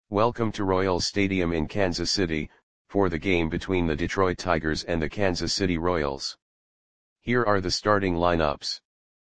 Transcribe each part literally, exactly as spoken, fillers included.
Welcome to Royals Stadium in Kansas City, for the game between the Detroit Tigers and the Kansas City Royals. Here are the starting lineups.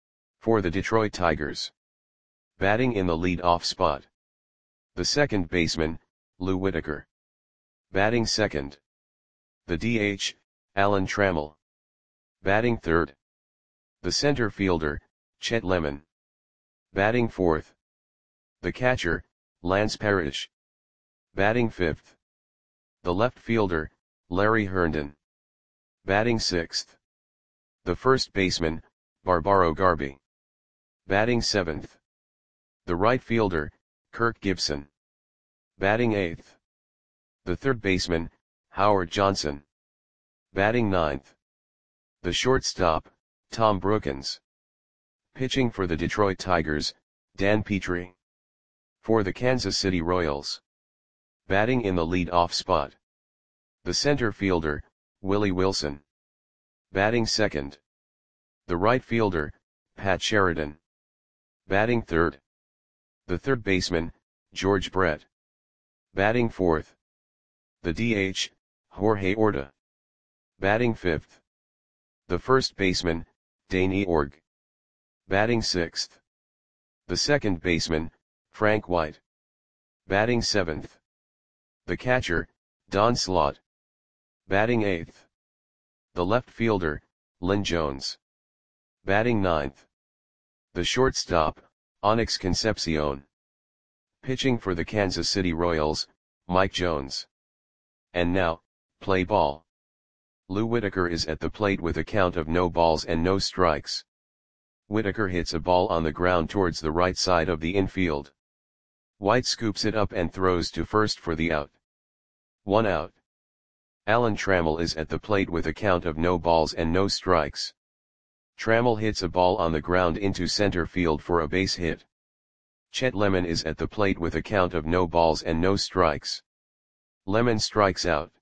For the Detroit Tigers. Batting in the lead-off spot. The second baseman, Lou Whitaker. Batting second. The D H, Alan Trammell. Batting third. The center fielder, Chet Lemon. Batting fourth. The catcher, Lance Parrish. Batting fifth. The left fielder, Larry Herndon. Batting sixth. The first baseman, Barbaro Garby. Batting seventh. The right fielder, Kirk Gibson. Batting eighth. The third baseman, Howard Johnson. Batting ninth. The shortstop, Tom Brookens. Pitching for the Detroit Tigers, Dan Petry. For the Kansas City Royals. Batting in the lead-off spot. The center fielder, Willie Wilson. Batting second. The right fielder, Pat Sheridan. Batting third. The third baseman, George Brett. Batting fourth. The D H, Jorge Orta. Batting fifth. The first baseman, Dane Eorg. Batting sixth. The second baseman, Frank White. Batting seventh. The catcher, Don Slaught. Batting eighth. The left fielder, Lynn Jones. Batting ninth. The shortstop, Onyx Concepcion. Pitching for the Kansas City Royals, Mike Jones. And now, play ball. Lou Whitaker is at the plate with a count of no balls and no strikes. Whitaker hits a ball on the ground towards the right side of the infield. White scoops it up and throws to first for the out. One out. Alan Trammell is at the plate with a count of no balls and no strikes. Trammell hits a ball on the ground into center field for a base hit. Chet Lemon is at the plate with a count of no balls and no strikes. Lemon strikes out.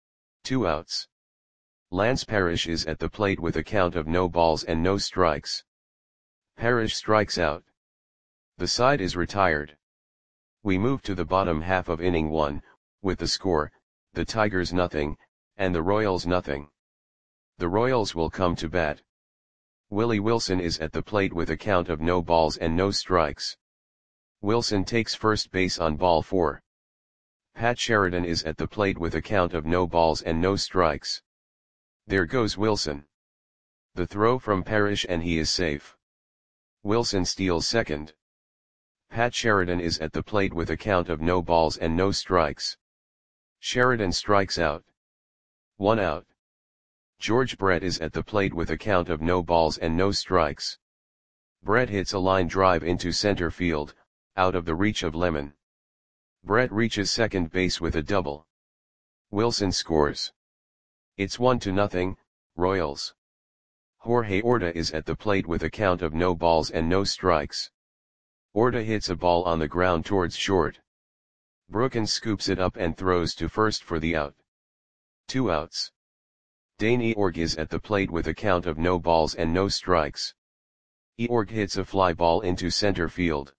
Two outs. Lance Parrish is at the plate with a count of no balls and no strikes. Parrish strikes out. The side is retired. We move to the bottom half of inning one, with the score, the Tigers nothing, and the Royals nothing. The Royals will come to bat. Willie Wilson is at the plate with a count of no balls and no strikes. Wilson takes first base on ball four. Pat Sheridan is at the plate with a count of no balls and no strikes. There goes Wilson. The throw from Parrish and he is safe. Wilson steals second. Pat Sheridan is at the plate with a count of no balls and no strikes. Sheridan strikes out. One out. George Brett is at the plate with a count of no balls and no strikes. Brett hits a line drive into center field, out of the reach of Lemon. Brett reaches second base with a double. Wilson scores. It's one to nothing, Royals. Jorge Orta is at the plate with a count of no balls and no strikes. Orta hits a ball on the ground towards short. Brookens scoops it up and throws to first for the out. Two outs. Dane Eorg is at the plate with a count of no balls and no strikes. Eorg hits a fly ball into center field.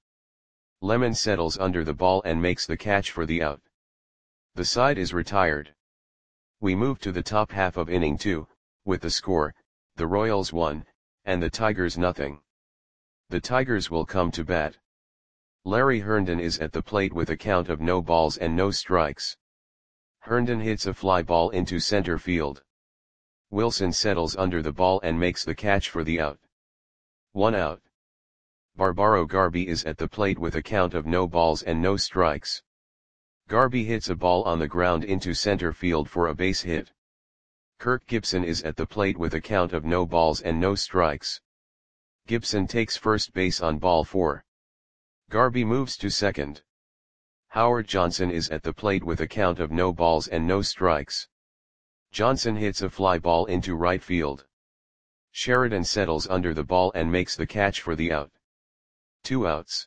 Lemon settles under the ball and makes the catch for the out. The side is retired. We move to the top half of inning two, with the score, the Royals one, and the Tigers nothing. The Tigers will come to bat. Larry Herndon is at the plate with a count of no balls and no strikes. Herndon hits a fly ball into center field. Wilson settles under the ball and makes the catch for the out. One out. Barbaro Garby is at the plate with a count of no balls and no strikes. Garby hits a ball on the ground into center field for a base hit. Kirk Gibson is at the plate with a count of no balls and no strikes. Gibson takes first base on ball four. Garby moves to second. Howard Johnson is at the plate with a count of no balls and no strikes. Johnson hits a fly ball into right field. Sheridan settles under the ball and makes the catch for the out. Two outs.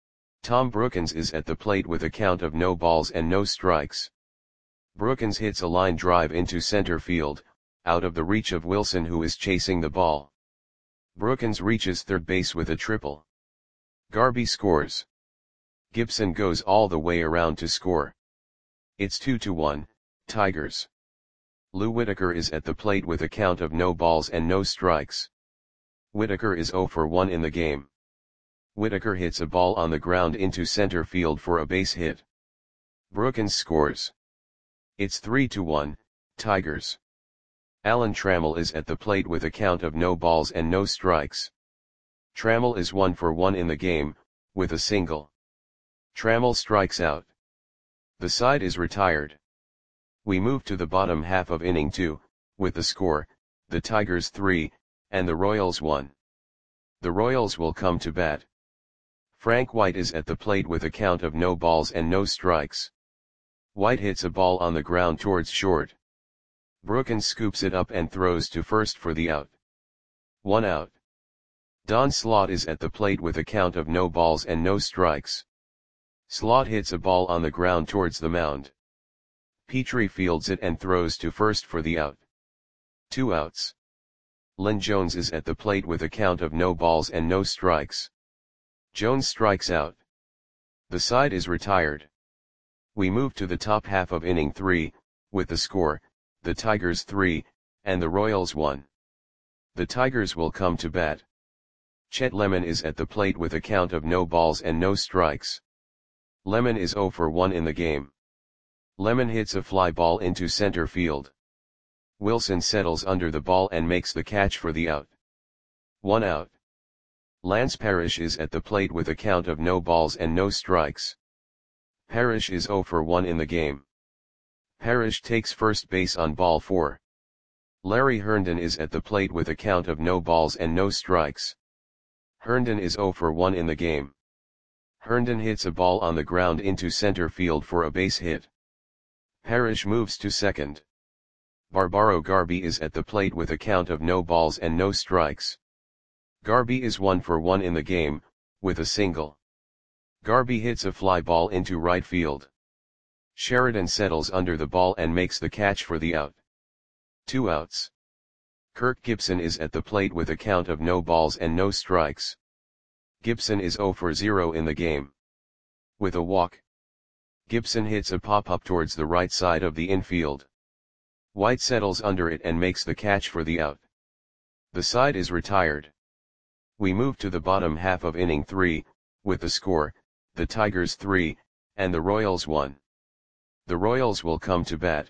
Tom Brookens is at the plate with a count of no balls and no strikes. Brookens hits a line drive into center field, out of the reach of Wilson who is chasing the ball. Brookens reaches third base with a triple. Garby scores. Gibson goes all the way around to score. It's two to one, Tigers. Lou Whitaker is at the plate with a count of no balls and no strikes. Whitaker is zero for one in the game. Whitaker hits a ball on the ground into center field for a base hit. Brookins scores. It's three to one, Tigers. Alan Trammell is at the plate with a count of no balls and no strikes. Trammell is one for one in the game, with a single. Trammell strikes out. The side is retired. We move to the bottom half of inning two, with the score, the Tigers three, and the Royals one. The Royals will come to bat. Frank White is at the plate with a count of no balls and no strikes. White hits a ball on the ground towards short. Brookins scoops it up and throws to first for the out. One out. Don Slaught is at the plate with a count of no balls and no strikes. Slaught hits a ball on the ground towards the mound. Petrie fields it and throws to first for the out. Two outs. Lynn Jones is at the plate with a count of no balls and no strikes. Jones strikes out. The side is retired. We move to the top half of inning three, with the score, the Tigers three, and the Royals one. The Tigers will come to bat. Chet Lemon is at the plate with a count of no balls and no strikes. Lemon is zero for one in the game. Lemon hits a fly ball into center field. Wilson settles under the ball and makes the catch for the out. One out. Lance Parrish is at the plate with a count of no balls and no strikes. Parrish is zero for one in the game. Parrish takes first base on ball four. Larry Herndon is at the plate with a count of no balls and no strikes. Herndon is zero for one in the game. Herndon hits a ball on the ground into center field for a base hit. Parrish moves to second. Barbaro Garby is at the plate with a count of no balls and no strikes. Garby is one for one in the game, with a single. Garby hits a fly ball into right field. Sheridan settles under the ball and makes the catch for the out. Two outs. Kirk Gibson is at the plate with a count of no balls and no strikes. Gibson is zero for zero in the game. With a walk. Gibson hits a pop-up towards the right side of the infield. White settles under it and makes the catch for the out. The side is retired. We move to the bottom half of inning three, with the score, the Tigers three, and the Royals one. The Royals will come to bat.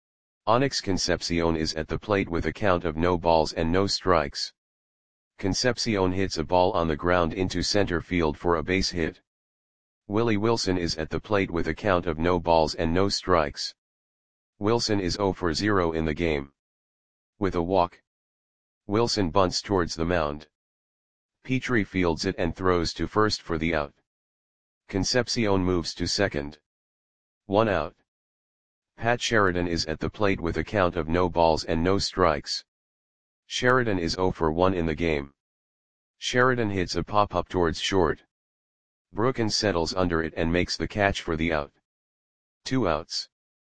Onyx Concepcion is at the plate with a count of no balls and no strikes. Concepcion hits a ball on the ground into center field for a base hit. Willie Wilson is at the plate with a count of no balls and no strikes. Wilson is zero for zero in the game. With a walk. Wilson bunts towards the mound. Petrie fields it and throws to first for the out. Concepcion moves to second. One out. Pat Sheridan is at the plate with a count of no balls and no strikes. Sheridan is zero for one in the game. Sheridan hits a pop-up towards short. Brookins settles under it and makes the catch for the out. Two outs.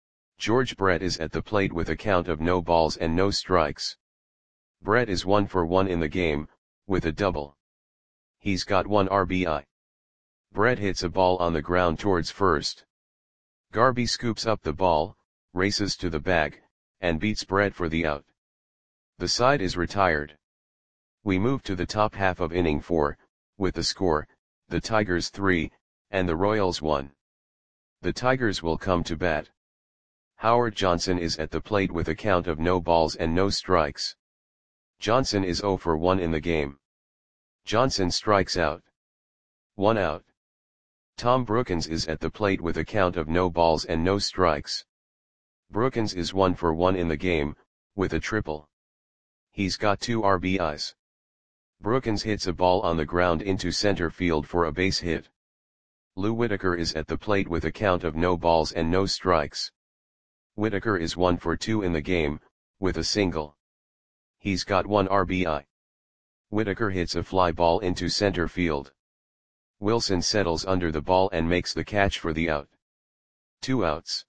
George Brett is at the plate with a count of no balls and no strikes. Brett is one for one in the game, with a double. He's got one R B I. Brett hits a ball on the ground towards first. Garby scoops up the ball, races to the bag, and beats Brett for the out. The side is retired. We move to the top half of inning four, with the score, the Tigers three, and the Royals one. The Tigers will come to bat. Howard Johnson is at the plate with a count of no balls and no strikes. Johnson is zero for one in the game. Johnson strikes out. One out. Tom Brookins is at the plate with a count of no balls and no strikes. Brookins is one for one in the game, with a triple. He's got two R B Is. Brookins hits a ball on the ground into center field for a base hit. Lou Whitaker is at the plate with a count of no balls and no strikes. Whitaker is one for two in the game, with a single. He's got one R B I. Whitaker hits a fly ball into center field. Wilson settles under the ball and makes the catch for the out. Two outs.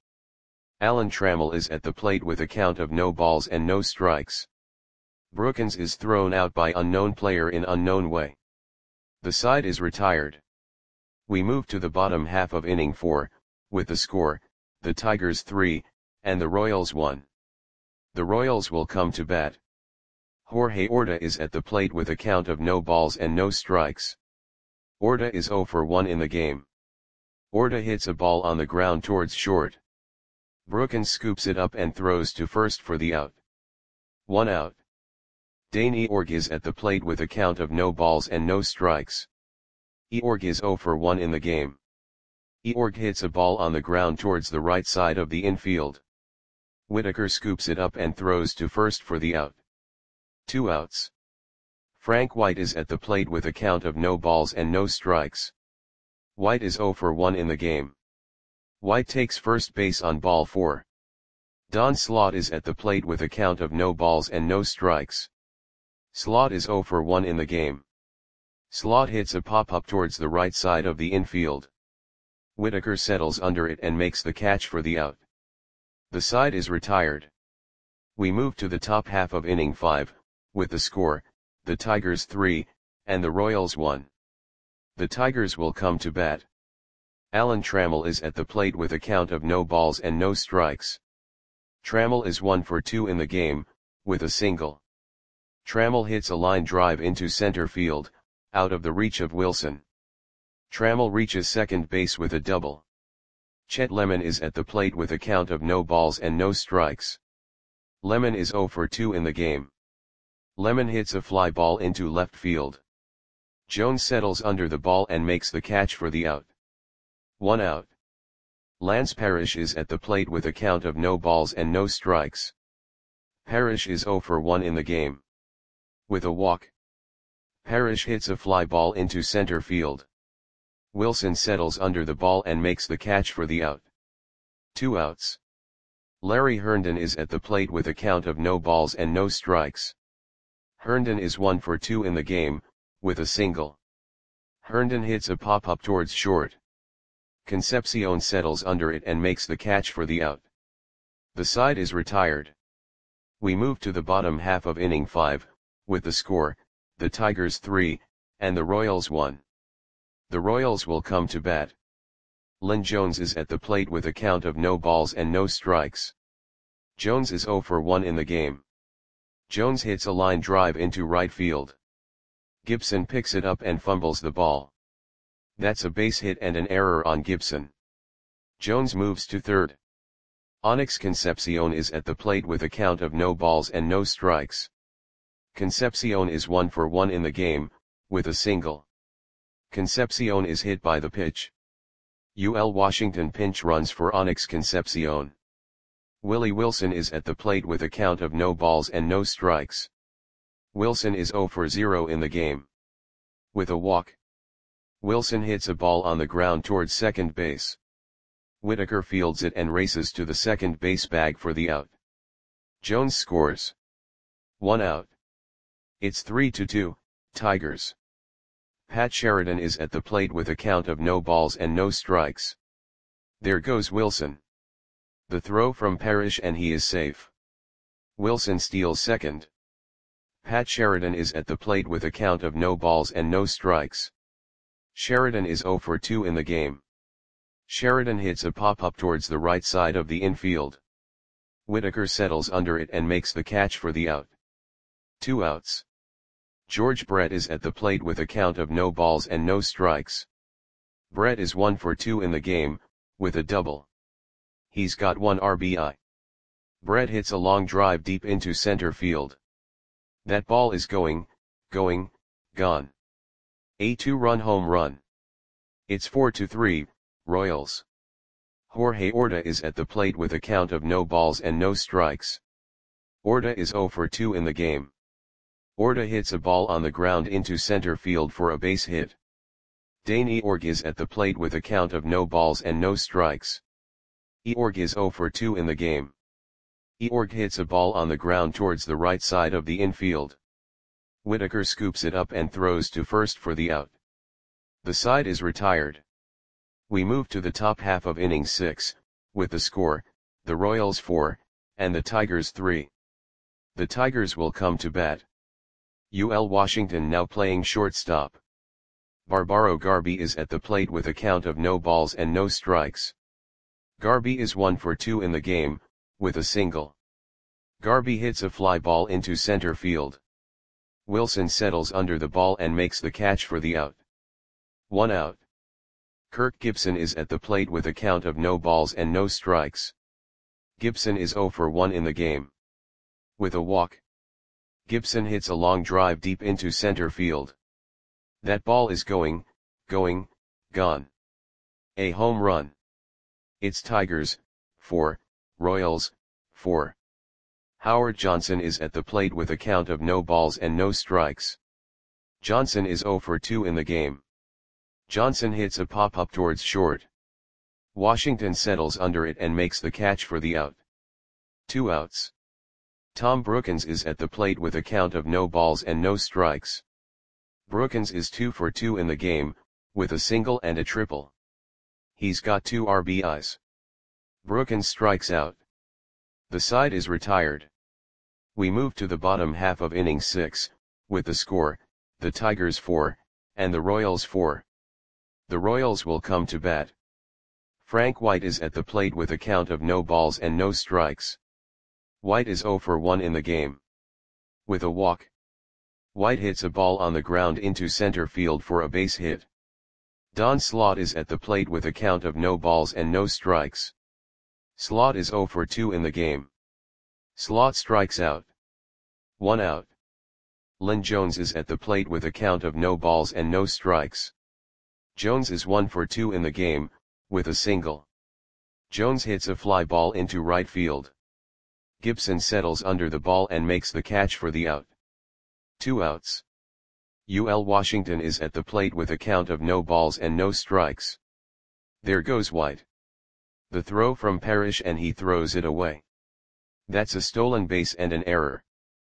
Alan Trammell is at the plate with a count of no balls and no strikes. Brookins is thrown out by unknown player in unknown way. The side is retired. We move to the bottom half of inning four, with the score, the Tigers three, and the Royals one. The Royals will come to bat. Jorge Orta is at the plate with a count of no balls and no strikes. Orta is oh for one in the game. Orta hits a ball on the ground towards short. Brookins scoops it up and throws to first for the out. One out. Dane Eorg is at the plate with a count of no balls and no strikes. Eorg is oh for one in the game. Eorg hits a ball on the ground towards the right side of the infield. Whitaker scoops it up and throws to first for the out. Two outs. Frank White is at the plate with a count of no balls and no strikes. White is oh for one in the game. White takes first base on ball four. Don Slaught is at the plate with a count of no balls and no strikes. Slaught is oh for one in the game. Slaught hits a pop-up towards the right side of the infield. Whitaker settles under it and makes the catch for the out. The side is retired. We move to the top half of inning five, with the score, the Tigers three, and the Royals one. The Tigers will come to bat. Alan Trammell is at the plate with a count of no balls and no strikes. Trammell is one for two in the game, with a single. Trammell hits a line drive into center field, out of the reach of Wilson. Trammell reaches second base with a double. Chet Lemon is at the plate with a count of no balls and no strikes. Lemon is oh for two in the game. Lemon hits a fly ball into left field. Jones settles under the ball and makes the catch for the out. One out. Lance Parrish is at the plate with a count of no balls and no strikes. Parrish is oh for one in the game. With a walk. Parrish hits a fly ball into center field. Wilson settles under the ball and makes the catch for the out. Two outs. Larry Herndon is at the plate with a count of no balls and no strikes. Herndon is one for two in the game, with a single. Herndon hits a pop-up towards short. Concepcion settles under it and makes the catch for the out. The side is retired. We move to the bottom half of inning five, with the score, the Tigers three, and the Royals one. The Royals will come to bat. Lynn Jones is at the plate with a count of no balls and no strikes. Jones is oh for one in the game. Jones hits a line drive into right field. Gibson picks it up and fumbles the ball. That's a base hit and an error on Gibson. Jones moves to third. Onyx Concepcion is at the plate with a count of no balls and no strikes. Concepcion is one for one in the game, with a single. Concepcion is hit by the pitch. U L Washington pinch runs for Onyx Concepcion. Willie Wilson is at the plate with a count of no balls and no strikes. Wilson is oh for zero in the game. With a walk. Wilson hits a ball on the ground towards second base. Whitaker fields it and races to the second base bag for the out. Jones scores. One out. It's three to two, Tigers. Pat Sheridan is at the plate with a count of no balls and no strikes. There goes Wilson. The throw from Parrish and he is safe. Wilson steals second. Pat Sheridan is at the plate with a count of no balls and no strikes. Sheridan is oh for two in the game. Sheridan hits a pop-up towards the right side of the infield. Whitaker settles under it and makes the catch for the out. Two outs. George Brett is at the plate with a count of no balls and no strikes. Brett is one for two in the game, with a double. He's got one R B I. Brett hits a long drive deep into center field. That ball is going, going, gone. A two-run home run. It's four to three, Royals. Jorge Orta is at the plate with a count of no balls and no strikes. Orta is oh for two in the game. Orta hits a ball on the ground into center field for a base hit. Dane Eorg is at the plate with a count of no balls and no strikes. Eorg is oh for two in the game. Eorg hits a ball on the ground towards the right side of the infield. Whitaker scoops it up and throws to first for the out. The side is retired. We move to the top half of inning six, with the score, the Royals four, and the Tigers three. The Tigers will come to bat. U L Washington now playing shortstop. Barbaro Garbi is at the plate with a count of no balls and no strikes. Garbi is one for two in the game, with a single. Garbi hits a fly ball into center field. Wilson settles under the ball and makes the catch for the out. One out. Kirk Gibson is at the plate with a count of no balls and no strikes. Gibson is zero for one in the game. With a walk. Gibson hits a long drive deep into center field. That ball is going, going, gone. A home run. It's Tigers, four, Royals, four. Howard Johnson is at the plate with a count of no balls and no strikes. Johnson is zero for two in the game. Johnson hits a pop-up towards short. Washington settles under it and makes the catch for the out. Two outs. Tom Brookens is at the plate with a count of no balls and no strikes. Brookens is two for two in the game, with a single and a triple. He's got two R B Is. Brookens strikes out. The side is retired. We move to the bottom half of inning six, with the score, the Tigers four, and the Royals four. The Royals will come to bat. Frank White is at the plate with a count of no balls and no strikes. White is zero for one in the game. With a walk. White hits a ball on the ground into center field for a base hit. Don Slaught is at the plate with a count of no balls and no strikes. Slaught is zero for two in the game. Slaught strikes out. One out. Lynn Jones is at the plate with a count of no balls and no strikes. Jones is one for two in the game, with a single. Jones hits a fly ball into right field. Gibson settles under the ball and makes the catch for the out. Two outs. U L Washington is at the plate with a count of no balls and no strikes. There goes White. The throw from Parrish and he throws it away. That's a stolen base and an error.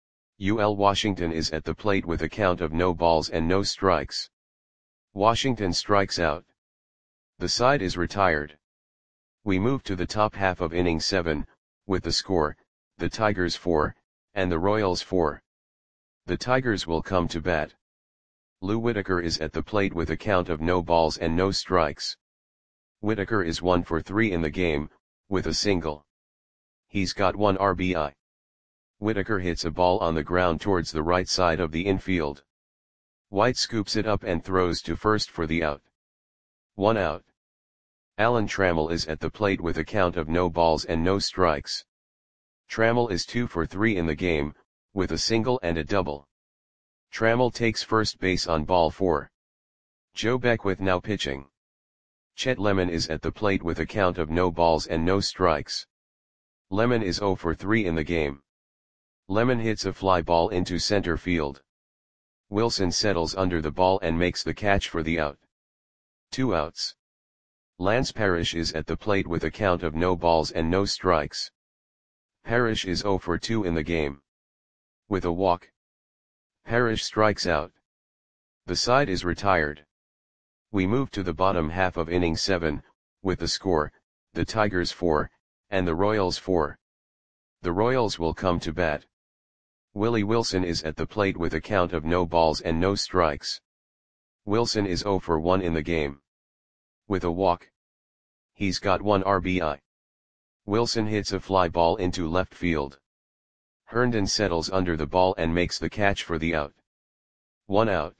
U L Washington is at the plate with a count of no balls and no strikes. Washington strikes out. The side is retired. We move to the top half of inning seven, with the score, the Tigers four, and the Royals four. The Tigers will come to bat. Lou Whitaker is at the plate with a count of no balls and no strikes. Whitaker is one for three in the game, with a single. He's got one R B I. Whitaker hits a ball on the ground towards the right side of the infield. White scoops it up and throws to first for the out. One out. Alan Trammell is at the plate with a count of no balls and no strikes. Trammell is two for three in the game, with a single and a double. Trammell takes first base on ball four. Joe Beckwith now pitching. Chet Lemon is at the plate with a count of no balls and no strikes. Lemon is zero for three in the game. Lemon hits a fly ball into center field. Wilson settles under the ball and makes the catch for the out. Two outs. Lance Parrish is at the plate with a count of no balls and no strikes. Parrish is zero for two in the game. With a walk. Parrish strikes out. The side is retired. We move to the bottom half of inning seven, with the score, the Tigers four, and the Royals four. The Royals will come to bat. Willie Wilson is at the plate with a count of no balls and no strikes. Wilson is zero for one in the game. With a walk. He's got one R B I. Wilson hits a fly ball into left field. Herndon settles under the ball and makes the catch for the out. One out.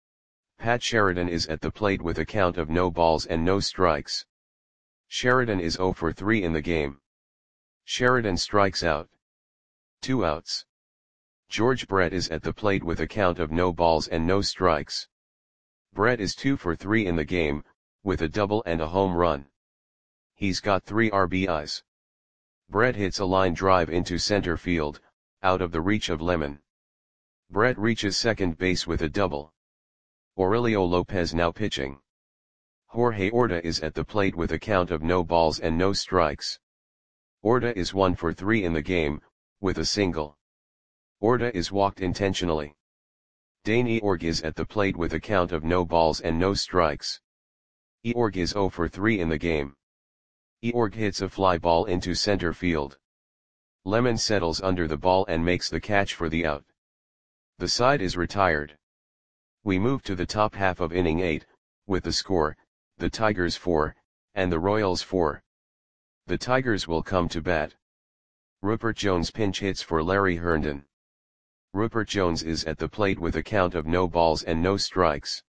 Pat Sheridan is at the plate with a count of no balls and no strikes. Sheridan is zero for three in the game. Sheridan strikes out. Two outs. George Brett is at the plate with a count of no balls and no strikes. Brett is two for three in the game, with a double and a home run. He's got three R B Is. Brett hits a line drive into center field, out of the reach of Lemon. Brett reaches second base with a double. Aurelio Lopez now pitching. Jorge Orta is at the plate with a count of no balls and no strikes. Orta is one for three in the game, with a single. Orta is walked intentionally. Dane Eorg is at the plate with a count of no balls and no strikes. Eorg is zero for three in the game. Eorg hits a fly ball into center field. Lemon settles under the ball and makes the catch for the out. The side is retired. We move to the top half of inning eight, with the score, the Tigers four, and the Royals four. The Tigers will come to bat. Rupert Jones pinch hits for Larry Herndon. Rupert Jones is at the plate with a count of no balls and no strikes.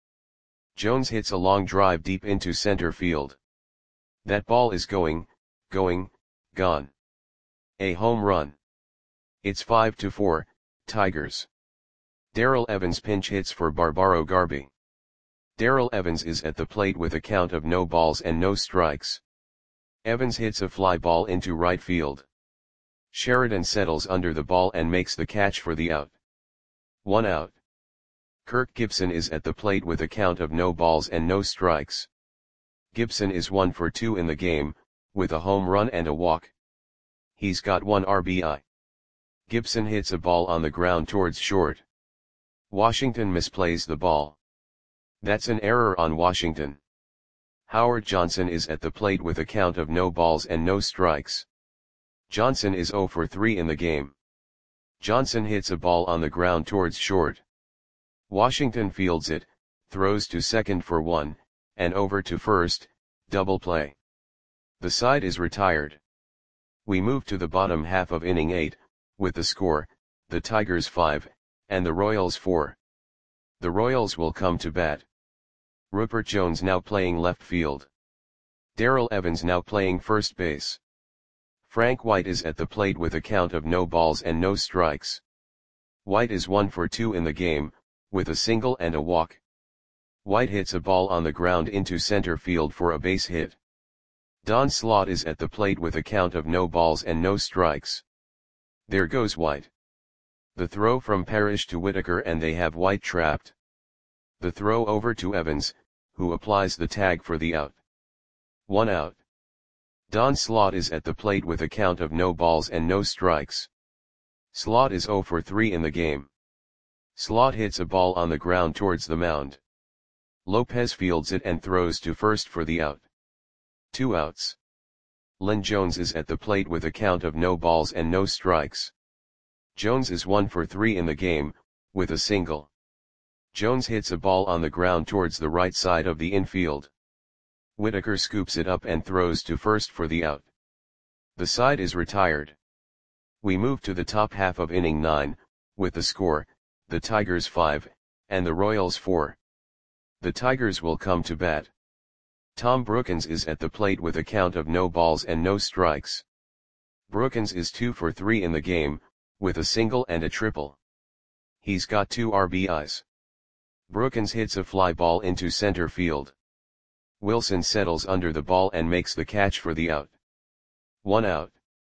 Jones hits a long drive deep into center field. That ball is going, going, gone. A home run. It's five to four, Tigers. Darrell Evans pinch hits for Barbaro Garby. Darrell Evans is at the plate with a count of no balls and no strikes. Evans hits a fly ball into right field. Sheridan settles under the ball and makes the catch for the out. One out. Kirk Gibson is at the plate with a count of no balls and no strikes. Gibson is one for two in the game, with a home run and a walk. He's got one R B I. Gibson hits a ball on the ground towards short. Washington misplays the ball. That's an error on Washington. Howard Johnson is at the plate with a count of no balls and no strikes. Johnson is zero for three in the game. Johnson hits a ball on the ground towards short. Washington fields it, throws to second for one, and over to first, double play. The side is retired. We move to the bottom half of inning eight, with the score, the Tigers five, and the Royals four. The Royals will come to bat. Rupert Jones now playing left field. Darrell Evans now playing first base. Frank White is at the plate with a count of no balls and no strikes. White is one for two in the game, with a single and a walk. White hits a ball on the ground into center field for a base hit. Don Slaught is at the plate with a count of no balls and no strikes. There goes White. The throw from Parrish to Whitaker and they have White trapped. The throw over to Evans, who applies the tag for the out. One out. Don Slaught is at the plate with a count of no balls and no strikes. Slaught is zero for three in the game. Slaught hits a ball on the ground towards the mound. Lopez fields it and throws to first for the out. Two outs. Lynn Jones is at the plate with a count of no balls and no strikes. Jones is one for three in the game, with a single. Jones hits a ball on the ground towards the right side of the infield. Whitaker scoops it up and throws to first for the out. The side is retired. We move to the top half of inning nine, with the score, the Tigers five, and the Royals four. The Tigers will come to bat. Tom Brookins is at the plate with a count of no balls and no strikes. Brookins is two for three in the game, with a single and a triple. He's got two R B Is. Brookins hits a fly ball into center field. Wilson settles under the ball and makes the catch for the out. One out.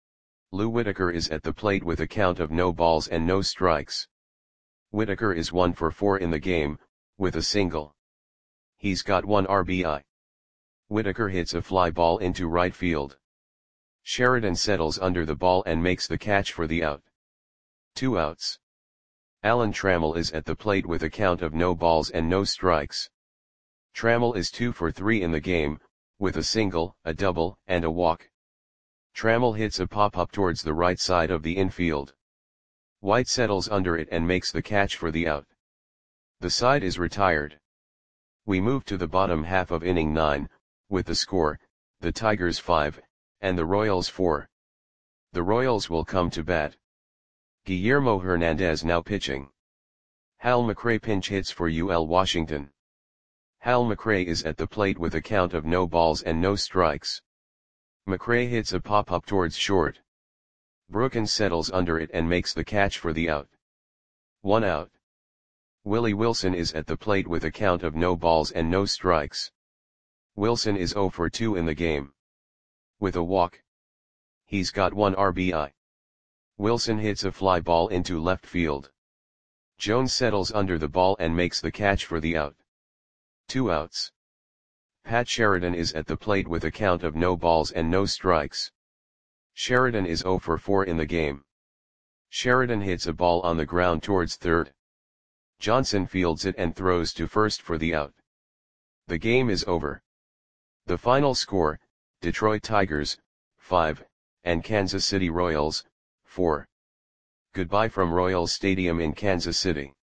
Lou Whitaker is at the plate with a count of no balls and no strikes. Whitaker is one for four in the game, with a single. He's got one R B I. Whitaker hits a fly ball into right field. Sheridan settles under the ball and makes the catch for the out. Two outs. Alan Trammell is at the plate with a count of no balls and no strikes. Trammell is two for three in the game, with a single, a double, and a walk. Trammell hits a pop-up towards the right side of the infield. White settles under it and makes the catch for the out. The side is retired. We move to the bottom half of inning nine, with the score, the Tigers five, and the Royals four. The Royals will come to bat. Guillermo Hernandez now pitching. Hal McRae pinch hits for U L Washington. Hal McRae is at the plate with a count of no balls and no strikes. McRae hits a pop-up towards short. Brookins settles under it and makes the catch for the out. One out. Willie Wilson is at the plate with a count of no balls and no strikes. Wilson is zero for two in the game. With a walk. He's got one R B I. Wilson hits a fly ball into left field. Jones settles under the ball and makes the catch for the out. Two outs. Pat Sheridan is at the plate with a count of no balls and no strikes. Sheridan is zero for four in the game. Sheridan hits a ball on the ground towards third. Johnson fields it and throws to first for the out. The game is over. The final score, Detroit Tigers, five, and Kansas City Royals, four. Goodbye from Royals Stadium in Kansas City.